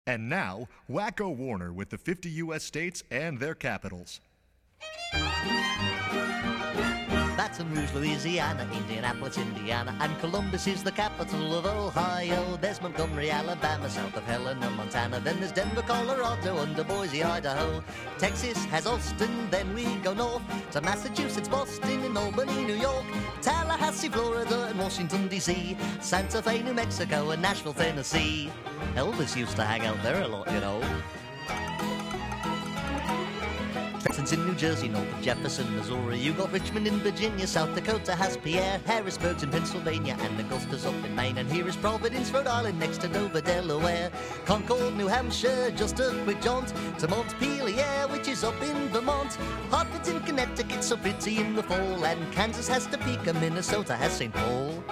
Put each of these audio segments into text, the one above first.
And now, Wacko Warner with the 50 U.S. states and their capitals. Baton Rouge, Louisiana, Indianapolis, Indiana, and Columbus is the capital of Ohio. There's Montgomery, Alabama, south of Helena, Montana. Then there's Denver, Colorado, under Boise, Idaho. Texas has Austin, then we go north to Massachusetts, Boston, and Albany, New York. Tallahassee, Florida, and Washington, D.C. Santa Fe, New Mexico, and Nashville, Tennessee. Elvis used to hang out there a lot, you know. Trenton's in New Jersey, north of Jefferson, Missouri. You got Richmond in Virginia, South Dakota has Pierre. Harrisburg's in Pennsylvania, and Augusta's up in Maine. And here is Providence, Rhode Island, next to Dover, Delaware. Concord, New Hampshire, just a quick jaunt to Montpelier, which is up in Vermont. Hartford's in Connecticut, so pretty in the fall. And Kansas has Topeka, Minnesota has St. Paul.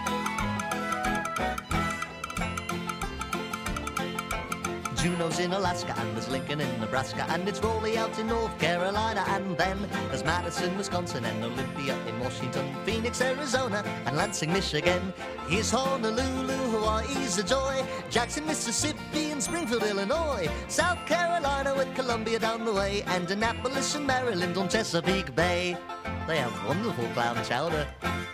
Juneau's in Alaska, and there's Lincoln in Nebraska, and it's Raleigh out in North Carolina, and then there's Madison, Wisconsin, and Olympia in Washington, Phoenix, Arizona, and Lansing, Michigan. Here's Honolulu, Hawaii's a joy, Jackson, Mississippi, and Springfield, Illinois, South Carolina with Columbia down the way, and Annapolis and Maryland on Chesapeake Bay. They have wonderful clam chowder.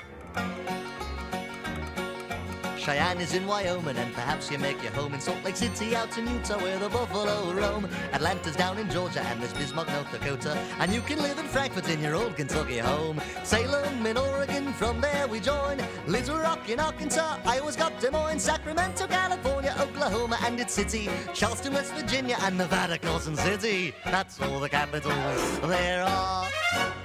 Cheyenne is in Wyoming, and perhaps you make your home in Salt Lake City, out in Utah where the buffalo roam. Atlanta's down in Georgia, and there's Bismarck, North Dakota, and you can live in Frankfort in your old Kentucky home. Salem in Oregon, from there we join. Little Rock in Arkansas, Iowa's got Des Moines. Sacramento, California, Oklahoma and its city, Charleston, West Virginia, and Nevada, Carson City. That's all the capitals there are.